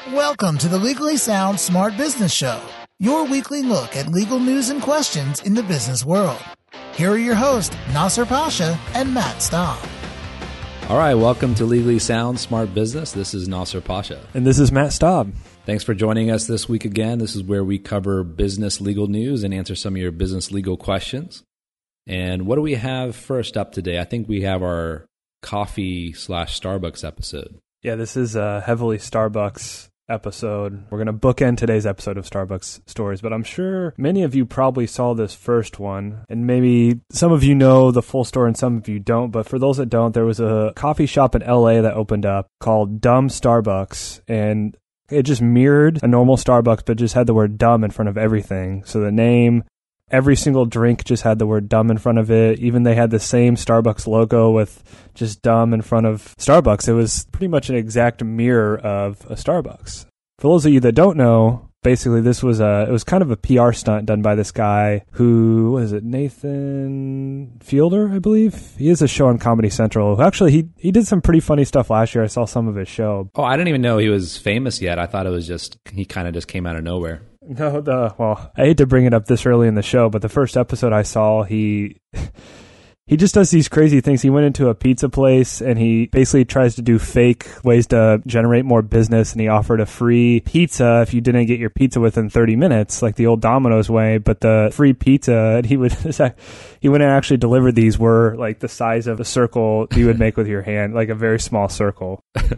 Welcome to the Legally Sound Smart Business Show, your weekly look at legal news and questions in the business world. Here are your hosts, Nasser Pasha and Matt Staub. All right, welcome to Legally Sound Smart Business. This is Nasser Pasha. And this is Matt Staub. Thanks for joining us this week again. This is where we cover business legal news and answer some of your business legal questions. And what do we have first up today? I think we have our coffee/Starbucks episode. Yeah, this is a heavily Starbucks episode. We're going to bookend today's episode of Starbucks Stories, but I'm sure many of you probably saw this first one, and maybe some of you know the full story and some of you don't, but for those that don't, there was a coffee shop in LA that opened up called Dumb Starbucks, and it just mirrored a normal Starbucks, but just had the word dumb in front of everything. So the name, every single drink just had the word dumb in front of it. Even they had the same Starbucks logo with just dumb in front of Starbucks. It was pretty much an exact mirror of a Starbucks. For those of you that don't know, basically this was it was kind of a PR stunt done by this guy who, what is it, Nathan Fielder, I believe? He has a show on Comedy Central. Actually, he did some pretty funny stuff last year. I saw some of his show. Oh, I didn't even know he was famous yet. I thought it was just, he kind of just came out of nowhere. No, well, I hate to bring it up this early in the show, but the first episode I saw, he just does these crazy things. He went into a pizza place and he basically tries to do fake ways to generate more business, and he offered a free pizza if you didn't get your pizza within 30 minutes, like the old Domino's way. But the free pizza he went and actually delivered these were like the size of a circle you would make with your hand, like a very small circle.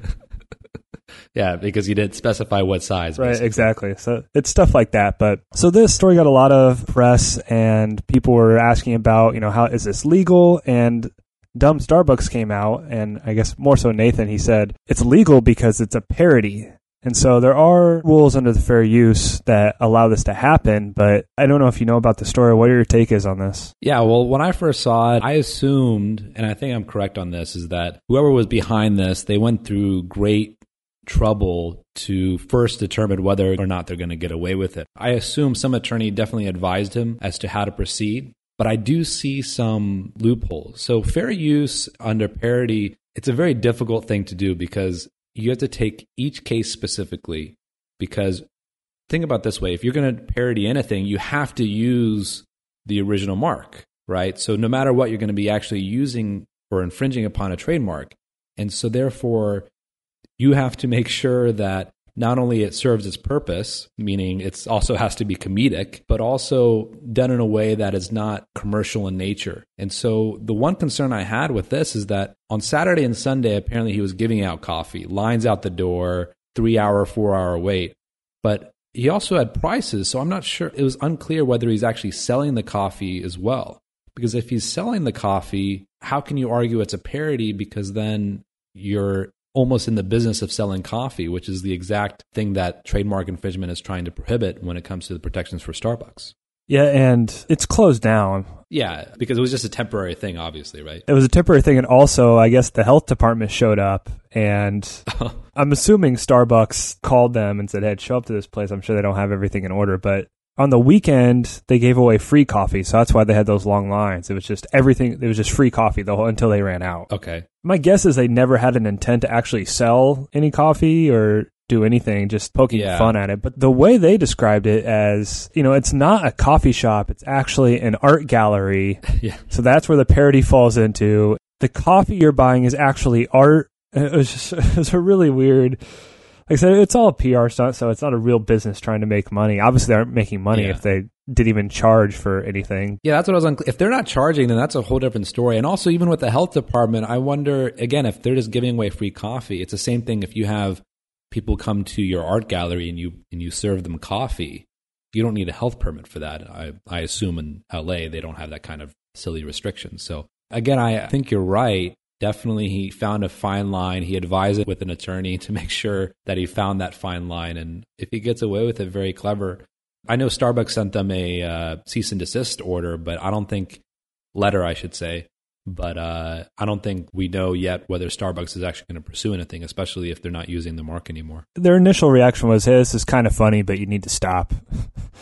Yeah, because you didn't specify what size. Right, exactly. So it's stuff like that. But so this story got a lot of press, and people were asking about, how is this legal? And Dumb Starbucks came out, and I guess more so Nathan, he said it's legal because it's a parody. And so there are rules under the fair use that allow this to happen, but I don't know if you know about the story. What are your take is on this? Yeah, well, when I first saw it, I assumed, and I think I'm correct on this, is that whoever was behind this, they went through great trouble to first determine whether or not they're going to get away with it. I assume some attorney definitely advised him as to how to proceed, but I do see some loopholes. So fair use under parody, it's a very difficult thing to do because you have to take each case specifically, because think about it this way, if you're going to parody anything, you have to use the original mark, right? So no matter what, you're going to be actually using or infringing upon a trademark. And so therefore, you have to make sure that not only it serves its purpose, meaning it also has to be comedic, but also done in a way that is not commercial in nature. And so the one concern I had with this is that on Saturday and Sunday, apparently he was giving out coffee, lines out the door, 3-hour, 4-hour wait. But he also had prices, so I'm not sure. It was unclear whether he's actually selling the coffee as well. Because if he's selling the coffee, how can you argue it's a parody? Because then you're almost in the business of selling coffee, which is the exact thing that trademark infringement is trying to prohibit when it comes to the protections for Starbucks. Yeah, and it's closed down. Yeah, because it was just a temporary thing, obviously, right? It was a temporary thing, and also, I guess the health department showed up, and I'm assuming Starbucks called them and said, hey, show up to this place. I'm sure they don't have everything in order, but on the weekend, they gave away free coffee, so that's why they had those long lines. It was just everything. It was just free coffee until they ran out. Okay. My guess is they never had an intent to actually sell any coffee or do anything, just poking fun at it. But the way they described it as, it's not a coffee shop. It's actually an art gallery. Yeah. So that's where the parody falls into. The coffee you're buying is actually art. It was a really weird... Like I said, it's all a PR stunt, so it's not a real business trying to make money. Obviously, they aren't making money if they didn't even charge for anything. Yeah, that's what I was unclear. If they're not charging, then that's a whole different story. And also, even with the health department, I wonder, again, if they're just giving away free coffee, it's the same thing if you have people come to your art gallery and you serve them coffee. You don't need a health permit for that. I assume in LA, they don't have that kind of silly restrictions. So again, I think you're right. Definitely, he found a fine line. He advised it with an attorney to make sure that he found that fine line. And if he gets away with it, very clever. I know Starbucks sent them a cease and desist order, but I don't think, letter I should say, but I don't think we know yet whether Starbucks is actually going to pursue anything, especially if they're not using the mark anymore. Their initial reaction was, hey, this is kind of funny, but you need to stop.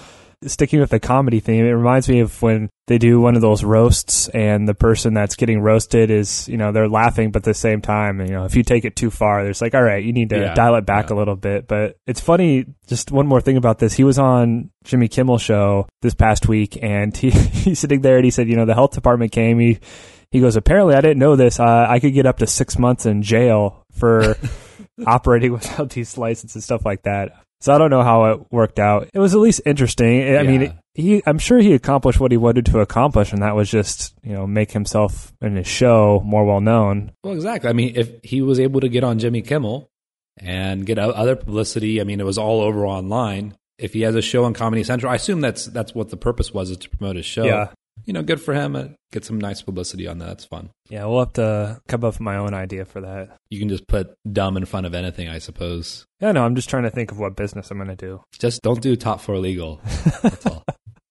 Sticking with the comedy theme, it reminds me of when they do one of those roasts and the person that's getting roasted is, they're laughing, but at the same time, if you take it too far, there's like, all right, you need to dial it back a little bit. But it's funny, just one more thing about this. He was on Jimmy Kimmel show this past week, and he's sitting there and he said, the health department came. He goes, apparently I didn't know this. I could get up to 6 months in jail for operating without these licenses and stuff like that. So I don't know how it worked out. It was at least interesting. I mean, I'm sure he accomplished what he wanted to accomplish, and that was just, make himself and his show more well known. Well, exactly. I mean, if he was able to get on Jimmy Kimmel and get other publicity, I mean, it was all over online. If he has a show on Comedy Central, I assume that's what the purpose was, is to promote his show. Yeah. Good for him. Get some nice publicity on that. That's fun. Yeah, we'll have to come up with my own idea for that. You can just put dumb in front of anything, I suppose. Yeah, no, I'm just trying to think of what business I'm going to do. Just don't do Top 4 Legal. That's all.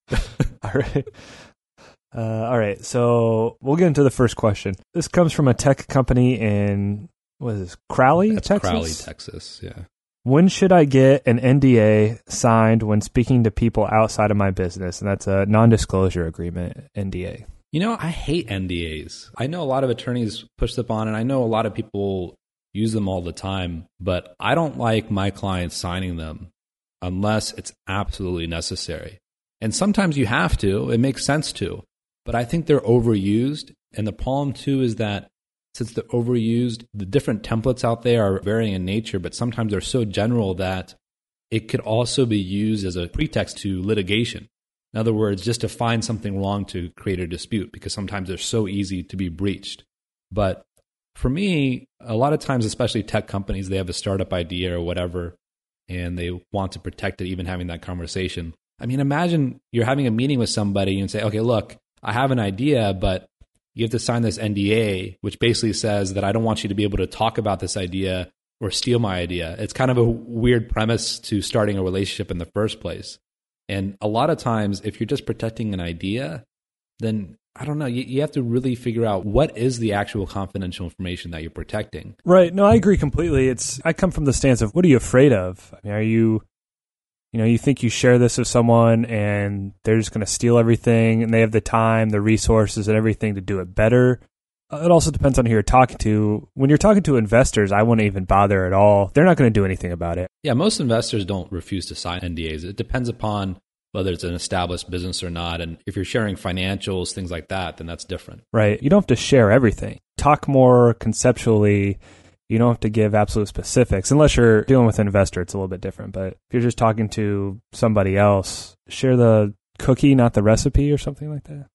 All right, so we'll get into the first question. This comes from a tech company in, what is this, Crowley, Texas? Crowley, Texas, yeah. When should I get an NDA signed when speaking to people outside of my business? And that's a non-disclosure agreement, NDA. I hate NDAs. I know a lot of attorneys push them on, and I know a lot of people use them all the time, but I don't like my clients signing them unless it's absolutely necessary. And sometimes you have to. It makes sense to. But I think they're overused. And the problem, too, is that since they're overused, the different templates out there are varying in nature, but sometimes they're so general that it could also be used as a pretext to litigation. In other words, just to find something wrong to create a dispute, because sometimes they're so easy to be breached. But for me, a lot of times, especially tech companies, they have a startup idea or whatever, and they want to protect it, even having that conversation. I mean, imagine you're having a meeting with somebody and say, okay, look, I have an idea, but you have to sign this NDA, which basically says that I don't want you to be able to talk about this idea or steal my idea. It's kind of a weird premise to starting a relationship in the first place. And a lot of times, if you're just protecting an idea, then I don't know, you have to really figure out what is the actual confidential information that you're protecting. Right. No, I agree completely. I come from the stance of, what are you afraid of? I mean, are you think you share this with someone and they're just going to steal everything and they have the time, the resources, and everything to do it better? It also depends on who you're talking to. When you're talking to investors, I wouldn't even bother at all. They're not going to do anything about it. Yeah, most investors don't refuse to sign NDAs. It depends upon whether it's an established business or not. And if you're sharing financials, things like that, then that's different. Right. You don't have to share everything. Talk more conceptually. You don't have to give absolute specifics. Unless you're dealing with an investor, it's a little bit different. But if you're just talking to somebody else, share the cookie, not the recipe, or something like that.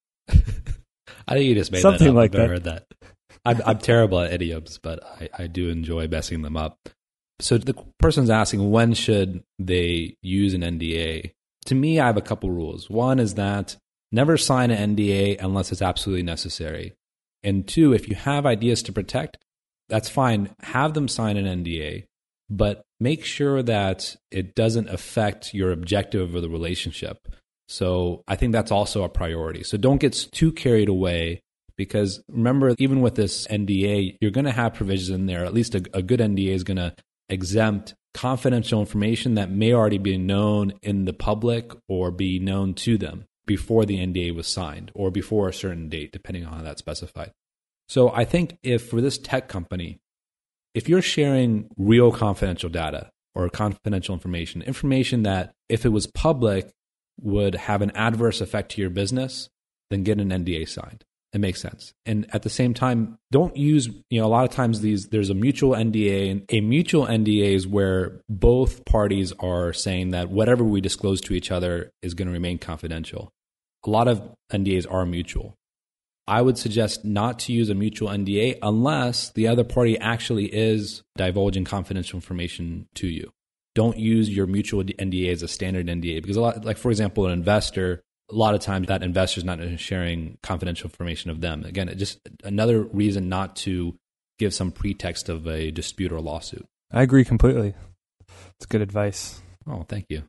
I think you just made something that up. like I've that. heard that. I'm terrible at idioms, but I do enjoy messing them up. So the person's asking, when should they use an NDA? To me, I have a couple rules. One is that never sign an NDA unless it's absolutely necessary. And two, if you have ideas to protect, that's fine. Have them sign an NDA, but make sure that it doesn't affect your objective of the relationship. So I think that's also a priority. So don't get too carried away, because remember, even with this NDA, you're going to have provisions in there. At least a good NDA is going to exempt confidential information that may already be known in the public or be known to them before the NDA was signed or before a certain date, depending on how that's specified. So I think if for this tech company, if you're sharing real confidential data or confidential information that if it was public would have an adverse effect to your business, then get an NDA signed. It makes sense. And at the same time, don't use, a lot of times there's a mutual NDA, and a mutual NDA is where both parties are saying that whatever we disclose to each other is going to remain confidential. A lot of NDAs are mutual. I would suggest not to use a mutual NDA unless the other party actually is divulging confidential information to you. Don't use your mutual NDA as a standard NDA, because for example, an investor, a lot of times that investor is not sharing confidential information of them. Again, just another reason not to give some pretext of a dispute or lawsuit. I agree completely. It's good advice. Oh, thank you.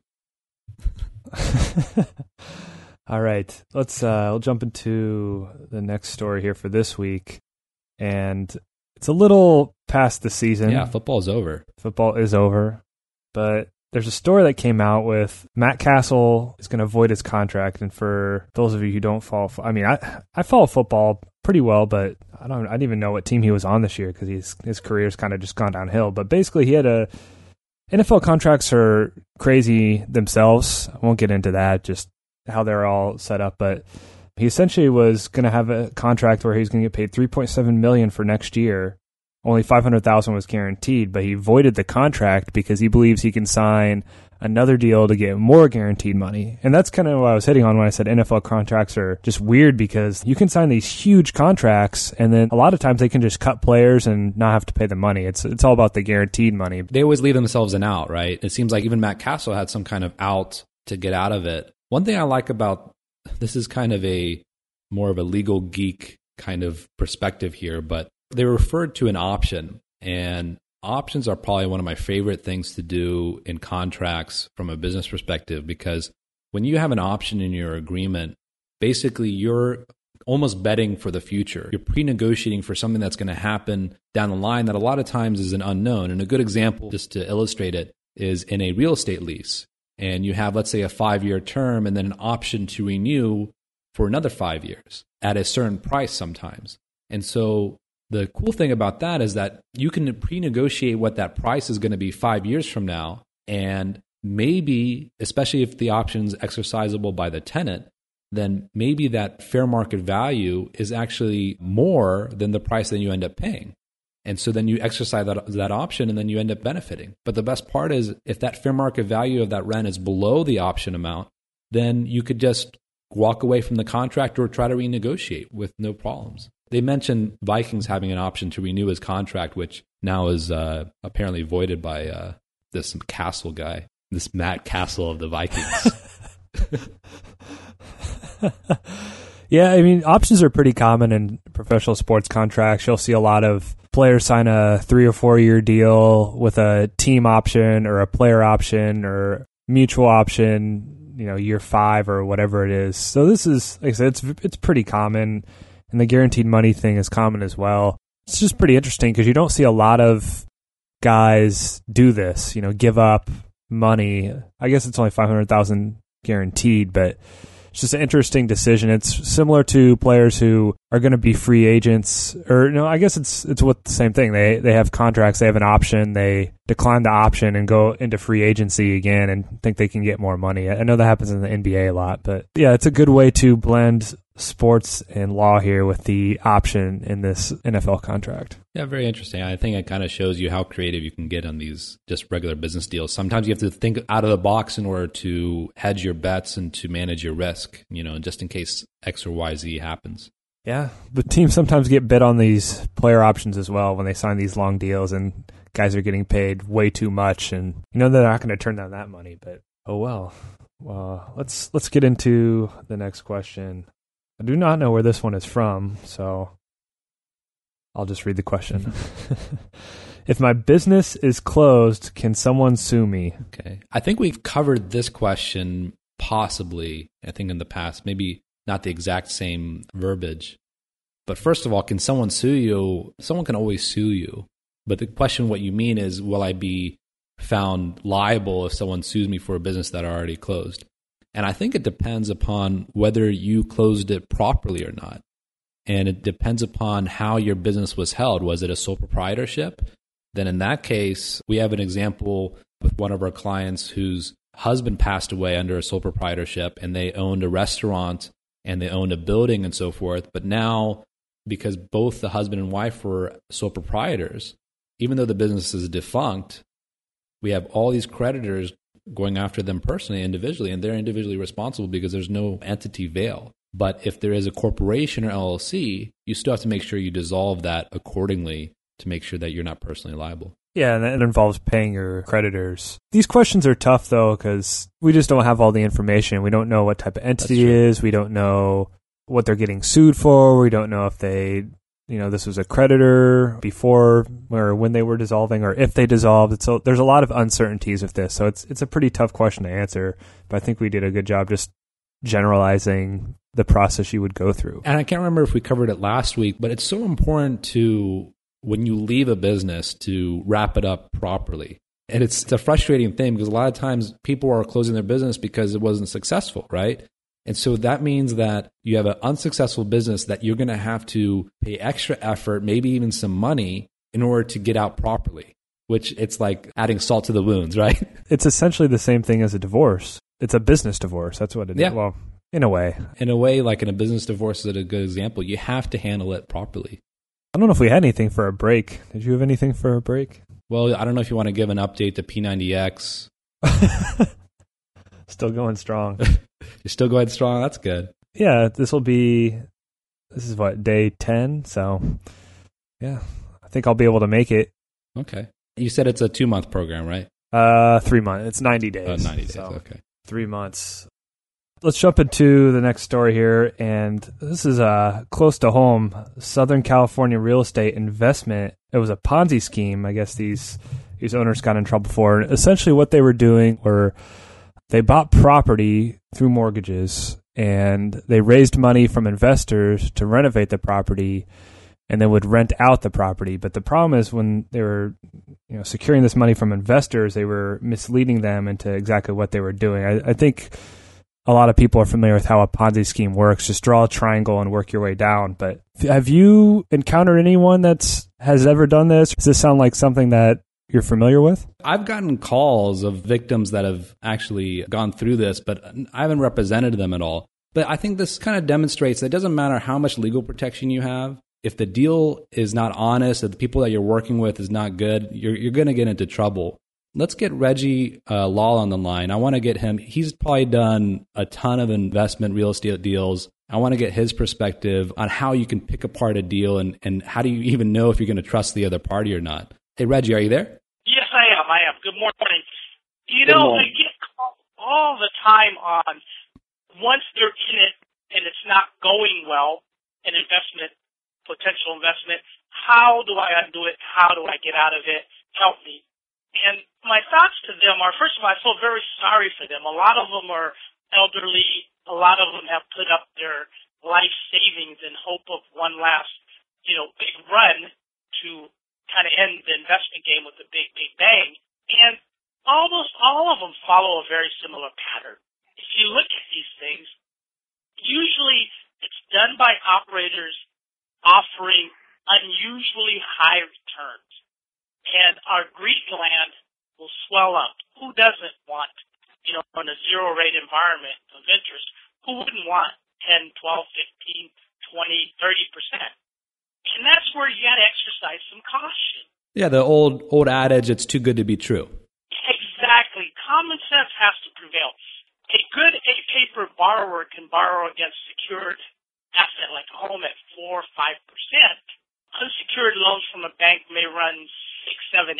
All right, we'll jump into the next story here for this week. And it's a little past the season. Yeah, football's over. Football is over. But there's a story that came out with Matt Castle is going to void his contract. And for those of you who don't follow, I follow football pretty well, but I didn't even know what team he was on this year because his career's kind of just gone downhill. But basically, NFL contracts are crazy themselves. I won't get into that, just how they're all set up. But he essentially was going to have a contract where he's going to get paid $3.7 million for next year. Only $500,000 was guaranteed, but he voided the contract because he believes he can sign another deal to get more guaranteed money. And that's kind of what I was hitting on when I said NFL contracts are just weird, because you can sign these huge contracts and then a lot of times they can just cut players and not have to pay the money. It's all about the guaranteed money. They always leave themselves an out, right? It seems like even Matt Castle had some kind of out to get out of it. One thing I like about this is kind of more of a legal geek kind of perspective here, but they referred to an option, and options are probably one of my favorite things to do in contracts from a business perspective, because when you have an option in your agreement, basically you're almost betting for the future. You're pre-negotiating for something that's going to happen down the line that a lot of times is an unknown. And a good example, just to illustrate it, is in a real estate lease. And you have, let's say, a 5-year term and then an option to renew for another 5 years at a certain price sometimes. And so the cool thing about that is that you can pre-negotiate what that price is going to be 5 years from now. And maybe, especially if the option is exercisable by the tenant, then maybe that fair market value is actually more than the price that you end up paying. And so then you exercise that option and then you end up benefiting. But the best part is if that fair market value of that rent is below the option amount, then you could just walk away from the contract or try to renegotiate with no problems. They mentioned Vikings having an option to renew his contract, which now is apparently voided by this Castle guy, this Matt Castle of the Vikings. Yeah, I mean, options are pretty common in professional sports contracts. You'll see a lot of players sign a 3 or 4 year deal with a team option or a player option or mutual option, year 5 or whatever it is. So this is, like I said, it's pretty common. And the guaranteed money thing is common as well. It's just pretty interesting because you don't see a lot of guys do this, give up money. I guess it's only $500,000 guaranteed, but it's just an interesting decision. It's similar to players who are going to be free agents, or no, I guess it's what the same thing. They have contracts, they have an option, they decline the option and go into free agency again and think they can get more money. I know that happens in the NBA a lot, but yeah, it's a good way to blend sports and law here with the option in this NFL contract. Yeah, very interesting. I think it kind of shows you how creative you can get on these just regular business deals. Sometimes you have to think out of the box in order to hedge your bets and to manage your risk, just in case X or Y, Z happens. Yeah, but teams sometimes get bid on these player options as well when they sign these long deals and guys are getting paid way too much, and they're not going to turn down that money, but oh well. Let's get into the next question. I do not know where this one is from, so I'll just read the question. If my business is closed, can someone sue me? Okay. I think we've covered this question possibly, I think in the past, maybe not the exact same verbiage. But first of all, can someone sue you? Someone can always sue you. But the question, what you mean is, will I be found liable if someone sues me for a business that I already closed? And I think it depends upon whether you closed it properly or not. And it depends upon how your business was held. Was it a sole proprietorship? Then in that case, we have an example with one of our clients whose husband passed away under a sole proprietorship, and they owned a restaurant and they owned a building and so forth. But now, because both the husband and wife were sole proprietors, even though the business is defunct, we have all these creditors going after them personally, individually, and they're individually responsible because there's no entity veil. But if there is a corporation or LLC, you still have to make sure you dissolve that accordingly to make sure that you're not personally liable. Yeah, and it involves paying your creditors. These questions are tough, though, because we just don't have all the information. We don't know what type of entity it is. We don't know what they're getting sued for. We don't know if they, this was a creditor before or when they were dissolving or if they dissolved. So there's a lot of uncertainties with this. So it's a pretty tough question to answer, but I think we did a good job just generalizing the process you would go through. And I can't remember if we covered it last week, but it's so important to, when you leave a business, to wrap it up properly. And it's a frustrating thing because a lot of times people are closing their business because it wasn't successful, right? And so that means that you have an unsuccessful business that you're going to have to pay extra effort, maybe even some money in order to get out properly, which it's like adding salt to the wounds, right? It's essentially the same thing as a divorce. It's a business divorce. That's what it is. Yeah. Well, in a way. In a way, like in a business divorce is a good example. You have to handle it properly. I don't know if we had anything for a break. Did you have anything for a break? Well, I don't know if you want to give an update to P90X. Still going strong. You're still going strong? That's good. Yeah, this is what, day 10? So, yeah, I think I'll be able to make it. Okay. You said it's a 2-month program, right? 3 months. It's 90 days. Oh, 90 days, so okay. 3 months. Let's jump into the next story here, and this is close to home. Southern California real estate investment. It was a Ponzi scheme, I guess these owners got in trouble for. And essentially what they were doing were they bought property through mortgages, and they raised money from investors to renovate the property, and they would rent out the property. But the problem is when they were securing this money from investors, they were misleading them into exactly what they were doing. I think a lot of people are familiar with how a Ponzi scheme works. Just draw a triangle and work your way down. But have you encountered anyone has ever done this? Does this sound like something that you're familiar with? I've gotten calls of victims that have actually gone through this, but I haven't represented them at all. But I think this kind of demonstrates that it doesn't matter how much legal protection you have. If the deal is not honest, if the people that you're working with is not good, you're going to get into trouble. Let's get Reggie Law on the line. I want to get him. He's probably done a ton of investment real estate deals. I want to get his perspective on how you can pick apart a deal and how do you even know if you're going to trust the other party or not. Hey, Reggie, are you there? Yes, I am. Good morning. I get calls all the time on once they're in it and it's not going well, an investment, potential investment, how do I undo it? How do I get out of it? Help me. And my thoughts to them are, first of all, I feel very sorry for them. A lot of them are elderly. A lot of them have put up their life savings in hope of one last, big run to kind of end the investment game with a big, big bang. And almost all of them follow a very similar pattern. If you look at these things, usually it's done by operators offering unusually high returns. And our greed gland will swell up. Who doesn't want, in a zero-rate environment of interest, who wouldn't want 10, 12, 15, 20, 30%? And that's where you got to exercise some caution. Yeah, the old adage, it's too good to be true. Exactly. Common sense has to prevail. A good paper borrower can borrow against secured asset like a home at 4 or 5%. Unsecured loans from a bank may run 6, 7, 8%.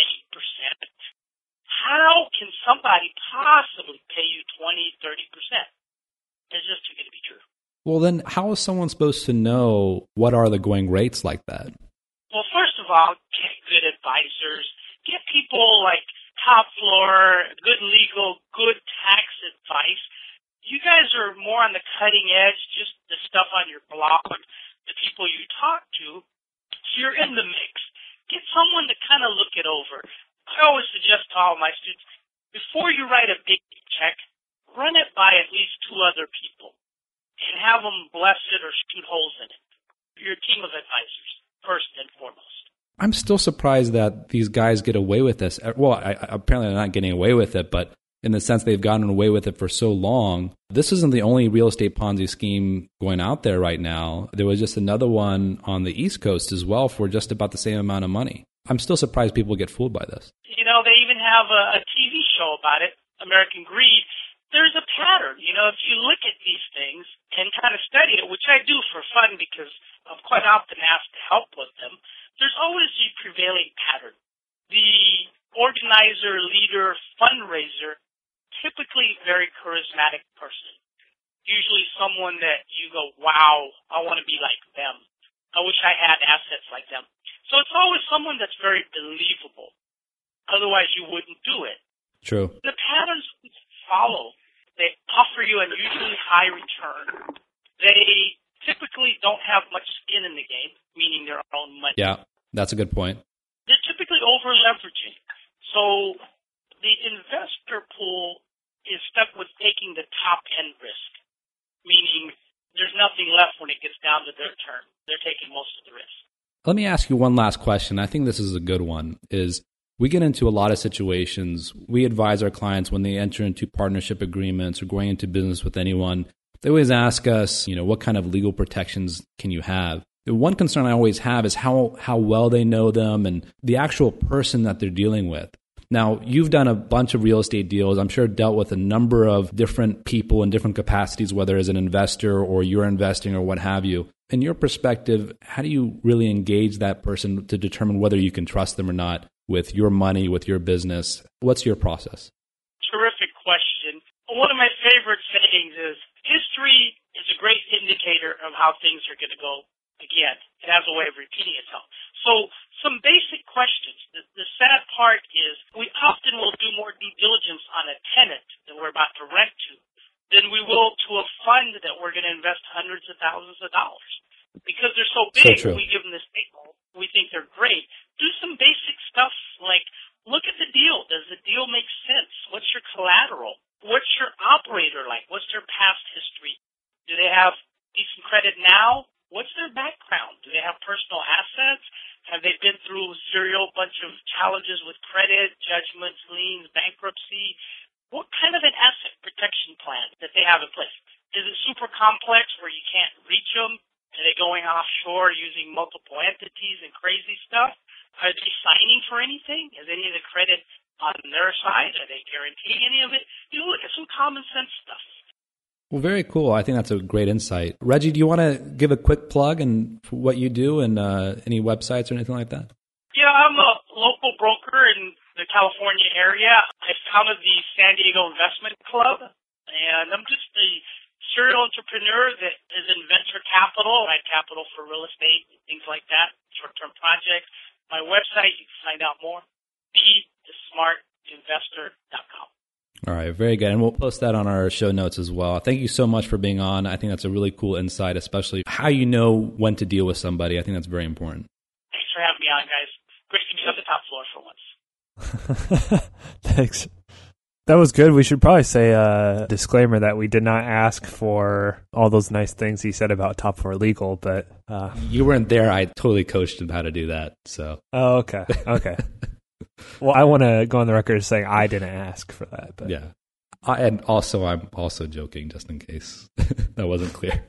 How can somebody possibly pay you 20, 30%? It's just too good to be true. Well, then how is someone supposed to know what are the going rates like that? Well, first of all, get good advisors. Get people like Top Floor, good legal, good tax advice. You guys are more on the cutting edge, just the stuff on your blog, the people you talk to. So you're in the mix. Get someone to kind of look it over. I always suggest to all my students, before you write a big check, run it by at least 2 other people and have them bless it or shoot holes in it. Your team of advisors, first and foremost. I'm still surprised that these guys get away with this. Well, apparently they're not getting away with it, but in the sense they've gotten away with it for so long. This isn't the only real estate Ponzi scheme going out there right now. There was just another one on the East Coast as well for just about the same amount of money. I'm still surprised people get fooled by this. They even have a TV show about it, American Greed. There's a pattern. If you look at these things and kind of study it, which I do for fun because I'm quite often asked to help with them, there's always a prevailing pattern. The organizer, leader, fundraiser, typically very charismatic person. Usually someone that you go, wow, I want to be like them. I wish I had assets like them. So it's always someone that's very believable. Otherwise, you wouldn't do it. True. The patterns follow. They offer you an usually high return. They typically don't have much skin in the game, meaning their own money. Yeah, that's a good point. They're typically over-leveraging. So the investor pool is stuck with taking the top end risk, meaning there's nothing left when it gets down to their turn. They're taking most of the risk. Let me ask you one last question. I think this is a good one. Is we get into a lot of situations. We advise our clients when they enter into partnership agreements or going into business with anyone. They always ask us, what kind of legal protections can you have? The one concern I always have is how well they know them and the actual person that they're dealing with. Now, you've done a bunch of real estate deals. I'm sure dealt with a number of different people in different capacities, whether as an investor or you're investing or what have you. In your perspective, how do you really engage that person to determine whether you can trust them or not with your money, with your business? What's your process? Terrific question. One of my favorite sayings is, history is a great indicator of how things are going to go again. It has a way of repeating itself. So some basic questions. The sad part is we often will do more due diligence on a tenant that we're about to rent to than we will to a fund that we're going to invest hundreds of thousands of dollars. Because they're so big, we give them this signal. We think they're great. Do some basic stuff like look at the deal. Does the deal make sense? What's your collateral? What's your operator like? What's their past history? Do they have decent credit now? What's their background? Do they have personal assets? Have they been through a serial bunch of challenges with credit, judgments, liens, bankruptcy? What kind of an asset protection plan that they have in place? Is it super complex where you can't reach them? Are they going offshore using multiple entities and crazy stuff? Are they signing for anything? Is any of the credit on their side? Are they guaranteeing any of it? Look at some common sense stuff. Well, very cool. I think that's a great insight. Reggie, do you want to give a quick plug and what you do and any websites or anything like that? Yeah, I'm a local broker in the California area. I founded the San Diego Investment Club, and I'm just a serial entrepreneur that is in venture capital, right? Capital for real estate, things like that, short-term projects. My website, you can find out more, BeTheSmartInvestor.com. All right, very good. And we'll post that on our show notes as well. Thank you so much for being on. I think that's a really cool insight, especially how you know when to deal with somebody. I think that's very important. Thanks for having me on, guys. Great to be on the top floor for once. Thanks. That was good. We should probably say a disclaimer that we did not ask for all those nice things he said about Top Floor Legal, but... You weren't there. I totally coached him how to do that. So. Oh, okay. Okay. Well, I want to go on the record as saying I didn't ask for that. But. Yeah. I'm also joking, just in case that wasn't clear.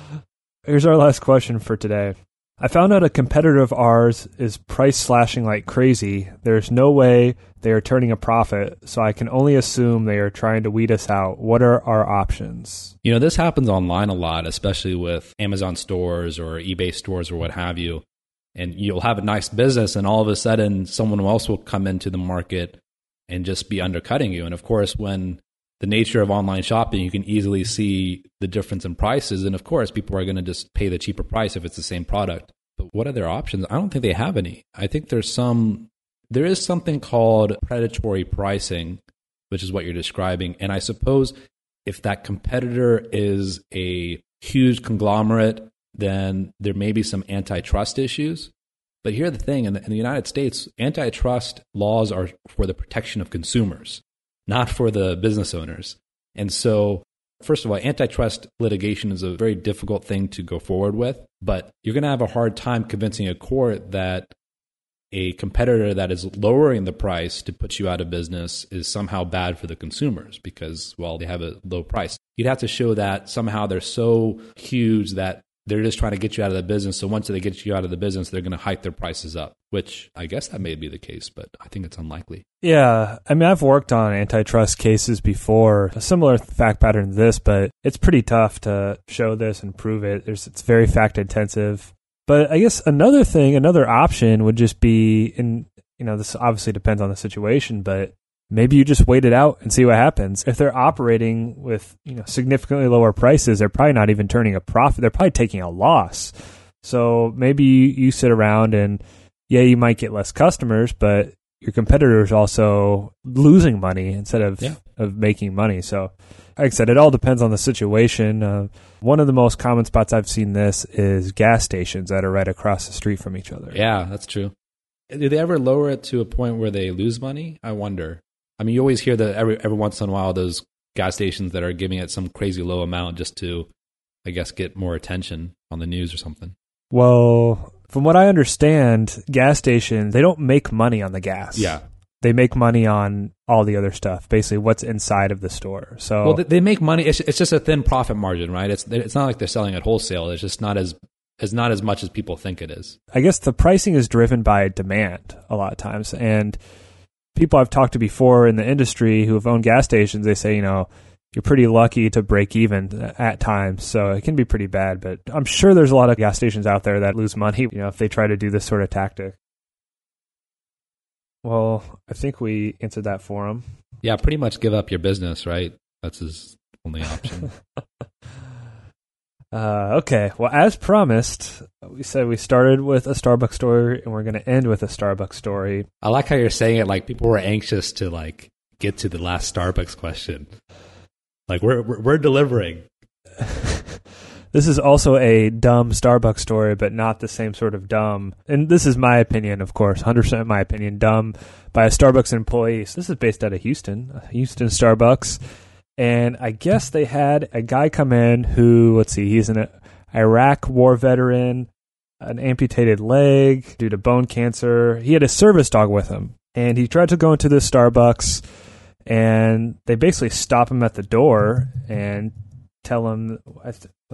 Here's our last question for today. I found out a competitor of ours is price slashing like crazy. There's no way they are turning a profit, so I can only assume they are trying to weed us out. What are our options? This happens online a lot, especially with Amazon stores or eBay stores or what have you. And you'll have a nice business, and all of a sudden, someone else will come into the market and just be undercutting you. And of course, when the nature of online shopping, you can easily see the difference in prices. And of course, people are going to just pay the cheaper price if it's the same product. But what are their options? I don't think they have any. I think there is something called predatory pricing, which is what you're describing. And I suppose if that competitor is a huge conglomerate, then there may be some antitrust issues. But here's the thing, in the United States, antitrust laws are for the protection of consumers, not for the business owners. And so, first of all, antitrust litigation is a very difficult thing to go forward with, but you're going to have a hard time convincing a court that a competitor that is lowering the price to put you out of business is somehow bad for the consumers because, well, they have a low price. You'd have to show that somehow they're so huge that they're just trying to get you out of the business. So once they get you out of the business, they're going to hike their prices up, which I guess that may be the case, but I think it's unlikely. Yeah. I mean, I've worked on antitrust cases before, a similar fact pattern to this, but it's pretty tough to show this and prove it. It's very fact intensive. But I guess another option would just be, this obviously depends on the situation, but maybe you just wait it out and see what happens. If they're operating with, significantly lower prices, they're probably not even turning a profit. They're probably taking a loss. So maybe you sit around and, yeah, you might get less customers, but your competitor is also losing money instead of making money. So like I said, it all depends on the situation. One of the most common spots I've seen this is gas stations that are right across the street from each other. Yeah, that's true. Do they ever lower it to a point where they lose money? I wonder. I mean, you always hear that every once in a while those gas stations that are giving it some crazy low amount just to, I guess, get more attention on the news or something. Well, from what I understand, gas stations, they don't make money on the gas. Yeah. They make money on all the other stuff, basically what's inside of the store. So, well, they make money. It's just a thin profit margin, right? It's not like they're selling at wholesale. It's just not as much as people think it is. I guess the pricing is driven by demand a lot of times. And people I've talked to before in the industry who have owned gas stations, they say, you're pretty lucky to break even at times. So it can be pretty bad. But I'm sure there's a lot of gas stations out there that lose money, if they try to do this sort of tactic. Well, I think we answered that for him. Yeah, pretty much give up your business, right? That's his only option. Okay. Well, as promised, we said we started with a Starbucks story and we're going to end with a Starbucks story. I like how you're saying it like people were anxious to like get to the last Starbucks question. Like we're delivering. This is also a dumb Starbucks story, but not the same sort of dumb. And this is my opinion, of course, 100% my opinion, dumb by a Starbucks employee. So this is based out of Houston Starbucks. And I guess they had a guy come in who, he's an Iraq war veteran, an amputated leg due to bone cancer. He had a service dog with him. And he tried to go into this Starbucks, and they basically stop him at the door and tell him, I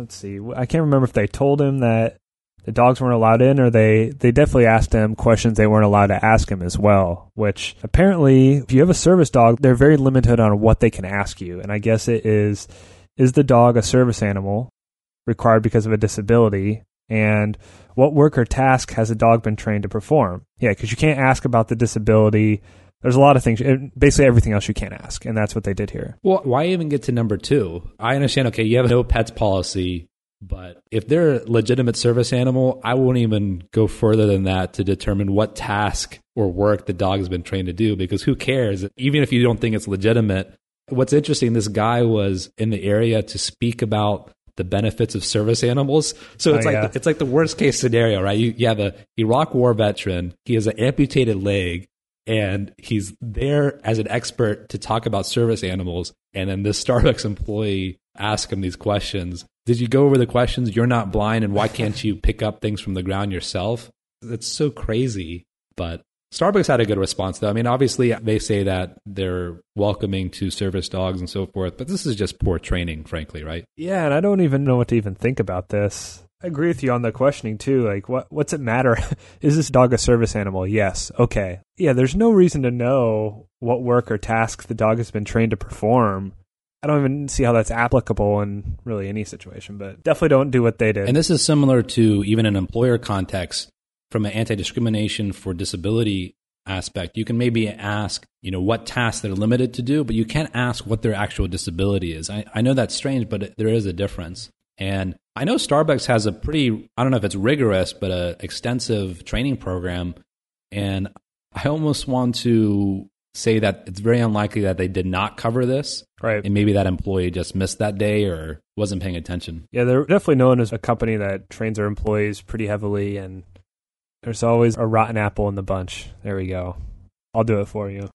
can't remember if they told him that the dogs weren't allowed in, or they definitely asked him questions they weren't allowed to ask him as well, which apparently if you have a service dog, they're very limited on what they can ask you. And I guess it is the dog a service animal required because of a disability? And what work or task has a dog been trained to perform? Yeah, because you can't ask about the disability. There's a lot of things, basically everything else you can't ask, and that's what they did here. Well, why even get to number 2? I understand, okay, you have a no pets policy, but if they're a legitimate service animal, I won't even go further than that to determine what task or work the dog has been trained to do, because who cares? Even if you don't think it's legitimate. What's interesting, this guy was in the area to speak about the benefits of service animals. So it's it's like the worst case scenario, right? You have a Iraq war veteran, he has an amputated leg, and he's there as an expert to talk about service animals. And then this Starbucks employee asks him these questions. Did you go over the questions? You're not blind, and why can't you pick up things from the ground yourself? That's so crazy. But Starbucks had a good response, though. I mean, obviously, they say that they're welcoming to service dogs and so forth, but this is just poor training, frankly, right? Yeah, and I don't even know what to even think about this. I agree with you on the questioning, too. Like, what's it matter? Is this dog a service animal? Yes. Okay. Yeah, there's no reason to know what work or task the dog has been trained to perform. I don't even see how that's applicable in really any situation, but definitely don't do what they did. And this is similar to even an employer context from an anti-discrimination for disability aspect. You can maybe ask, what tasks they're limited to do, but you can't ask what their actual disability is. I know that's strange, but there is a difference. And I know Starbucks has a pretty, I don't know if it's rigorous, but an extensive training program. And I almost want to say that it's very unlikely that they did not cover this. Right. And maybe that employee just missed that day or wasn't paying attention. Yeah, they're definitely known as a company that trains their employees pretty heavily, and there's always a rotten apple in the bunch. There we go. I'll do it for you.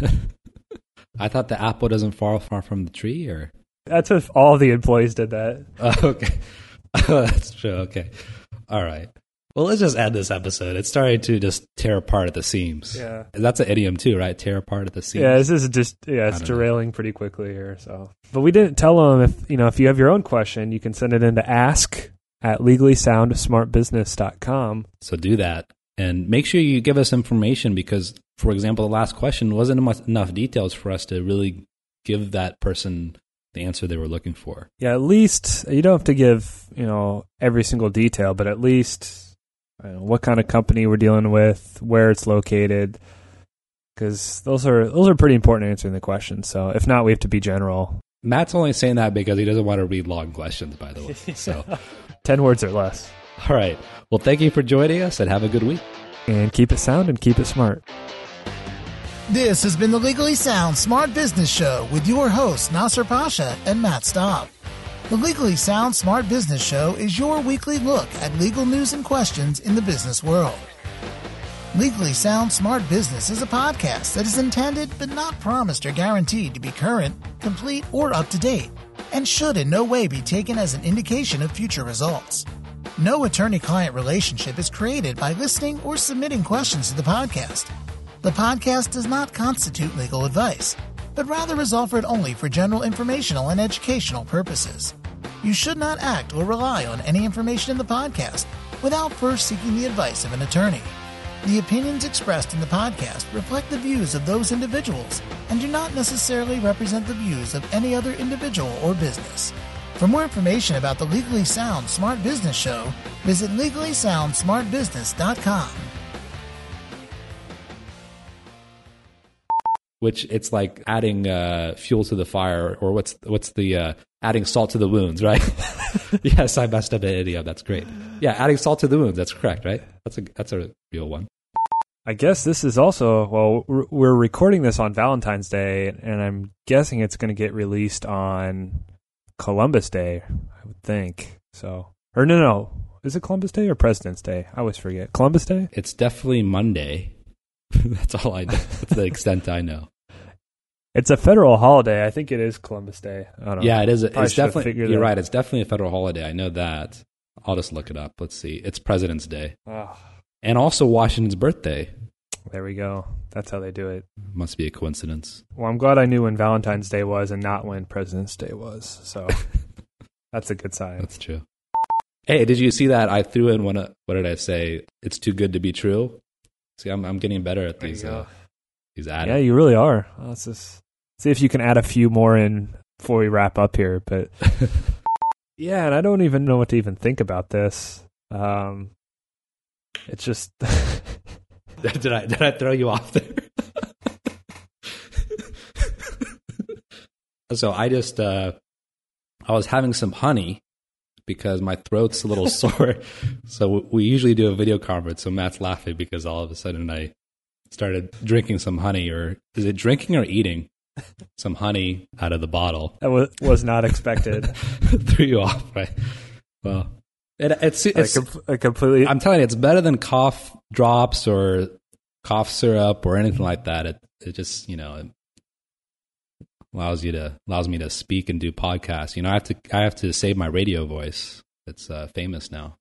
I thought the apple doesn't fall far from the tree, or? That's if all the employees did that. Okay. That's true. Okay. All right. Well, let's just end this episode. It's starting to just tear apart at the seams. Yeah. That's an idiom too, right? Tear apart at the seams. Yeah, this is just, it's derailing pretty quickly here. So, but we didn't tell them if you have your own question, you can send it in to ask@legallysoundsmartbusiness.com. So do that. And make sure you give us information because, for example, the last question wasn't enough details for us to really give that person the answer they were looking for. Yeah, at least you don't have to give, every single detail, but at least what kind of company we're dealing with, where it's located, because those are pretty important to answering the question. So if not, we have to be general. Matt's only saying that because he doesn't want to read long questions, by the way. So 10 words or less. All right. Well, thank you for joining us and have a good week. And keep it sound and keep it smart. This has been the Legally Sound Smart Business Show with your hosts, Nasser Pasha and Matt Staub. The Legally Sound Smart Business Show is your weekly look at legal news and questions in the business world. Legally Sound Smart Business is a podcast that is intended but not promised or guaranteed to be current, complete, or up to date, and should in no way be taken as an indication of future results. No attorney-client relationship is created by listening or submitting questions to the podcast. The podcast does not constitute legal advice, but rather is offered only for general informational and educational purposes. You should not act or rely on any information in the podcast without first seeking the advice of an attorney. The opinions expressed in the podcast reflect the views of those individuals and do not necessarily represent the views of any other individual or business. For more information about the Legally Sound Smart Business Show, visit LegallySoundSmartBusiness.com. Which it's like adding fuel to the fire, or what's the adding salt to the wounds, right? Yes, I messed up an idiom. That's great. Yeah, adding salt to the wounds. That's correct, right? That's a real one. I guess this is also, well, we're recording this on Valentine's Day, and I'm guessing it's going to get released on Columbus Day, I would think. So, or no, is it Columbus Day or President's Day? I always forget. Columbus Day? It's definitely Monday. That's all I know. That's the extent I know. It's a federal holiday. I think it is Columbus Day. I don't know. Yeah, it is. It's definitely. You're right. It's definitely a federal holiday. I know that. I'll just look it up. Let's see. It's President's Day, and also Washington's birthday. There we go. That's how they do it. Must be a coincidence. Well, I'm glad I knew when Valentine's Day was and not when President's Day was. So that's a good sign. That's true. Hey, did you see that? I threw in one. What did I say? It's too good to be true. See, I'm getting better at these ads. Yeah, you really are. Let's just see if you can add a few more in before we wrap up here. But yeah, and I don't even know what to even think about this. It's just did I throw you off there? So I just I was having some honey because my throat's a little sore. So we usually do a video conference. So Matt's laughing because all of a sudden I started drinking some honey, or is it drinking or eating some honey out of the bottle? That was not expected. Threw you off, right? Well, it's I completely. I'm telling you, it's better than cough drops or cough syrup or anything like that. It just, it allows me to speak and do podcasts. I have to save my radio voice. It's famous now.